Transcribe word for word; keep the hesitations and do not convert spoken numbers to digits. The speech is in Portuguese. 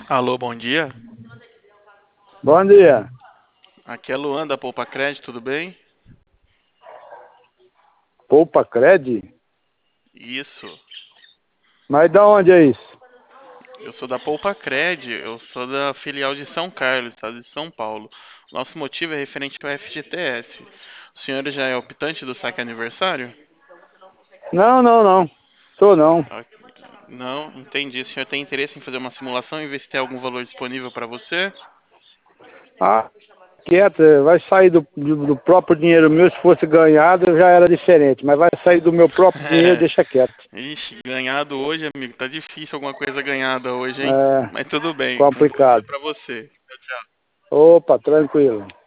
Alô, bom dia. Bom dia. Aqui é Luan da Poupa Cred, tudo bem? Poupa Cred? Isso. Mas da onde é isso? Eu sou da Poupa Cred, eu sou da filial de São Carlos, estado de São Paulo. Nosso motivo é referente ao F G T S. O senhor já é optante do saque aniversário? Não, não, não. Sou não. Ah, não, entendi. O senhor tem interesse em fazer uma simulação e ver se tem algum valor disponível para você? Ah, quieto, vai sair do, do, do próprio dinheiro meu. Se fosse ganhado, já era diferente. Mas vai sair do meu próprio dinheiro, deixa quieto. Ixi, ganhado hoje, amigo, tá difícil alguma coisa ganhada hoje, hein? É Mas tudo bem. Um bom dia complicado. para você. Tchau, tchau. Opa, tranquilo.